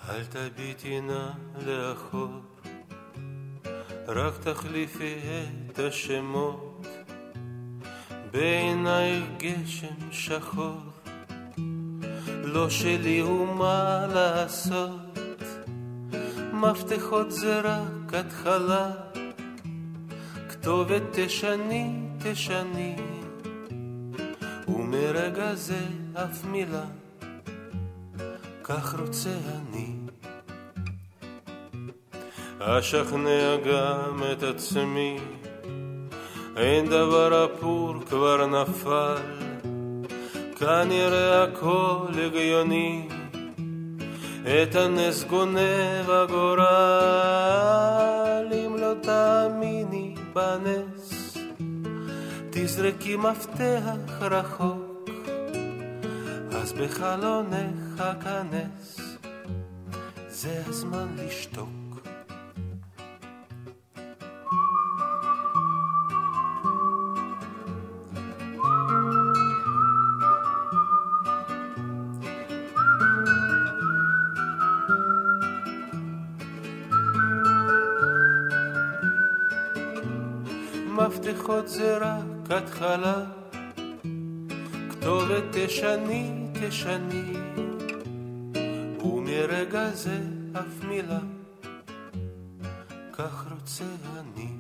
אל תביטי נא לאחור, רק תחליפי את השמות, בעינייך גשם שחור, לא שלי ומה לעשות, מפתחות זה רק התחלה, כתובת תשני, תשני, ומרגע זה אף מילה, כך רוצה אני. אשכנע גם את עצמי, אין דבר אפור כבר נפל, כנראה הכל הגיוני, את הנס גונב הגורל. אם לא תאמיני בנס, תזרקי מפתח רחוק, אז בחלונך כנס, זה הזמן לשתוק. מפתחות זה רק התחלה, כתובת תשני, תשני, ומרגע זה אף מילה, כך רוצה אני.